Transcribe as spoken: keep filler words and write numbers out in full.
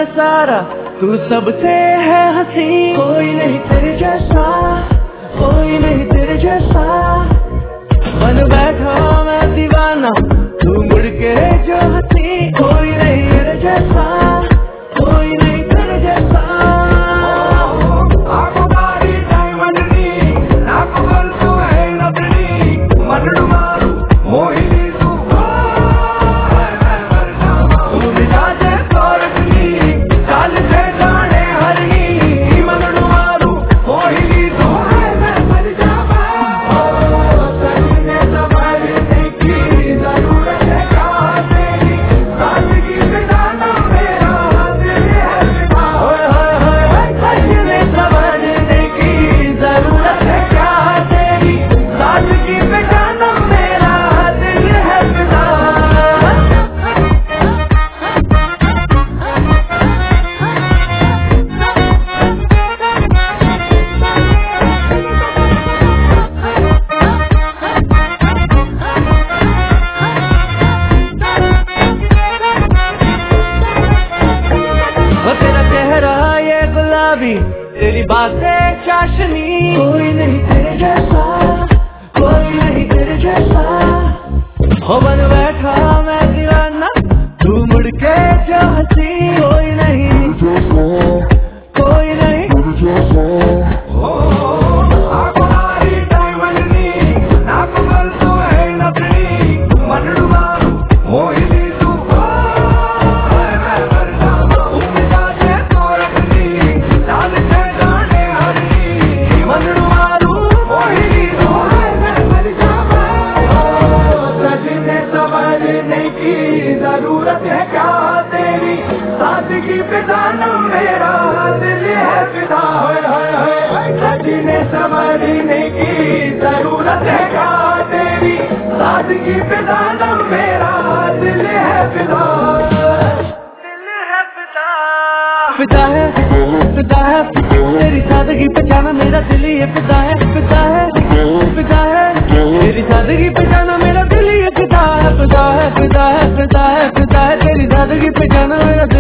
है सारा, तू सबसे है हंसी। कोई नहीं तेरे जैसा, कोई नहीं तेरे जैसा। बन बैठा मैं दीवाना, तू मुड़ के जो हंसी। कोई नहीं तेरे जैसा, कोई नहीं तेरे जैसा। तेरी बातें चाशनी। कोई नहीं तेरे जैसा, कोई नहीं तेरे जैसा। हो बन बैठा मैं दीवाना, तू मुड़ के जो हंसी। कोई नहीं, कोई नहीं तेरे जैसा। जरूरत है क्या तेरी सादगी पे जानम मेरा दिल है फिदा। सजने संवरने की जरूरत है क्या तेरी सादगी पे जानम मेरा दिल है फिदा। दिल है फिदा, फिदा है, फिदा है तेरी सादगी पे जानम मेरा दिल ही फिदा है। फिदा है, फिदा है तेरी सादगी पे जानम मेरा दिल ही फिदा है। फिदा है, फिदा है, फिदा है, फिदा है तेरी सादगी पे जाना मेरा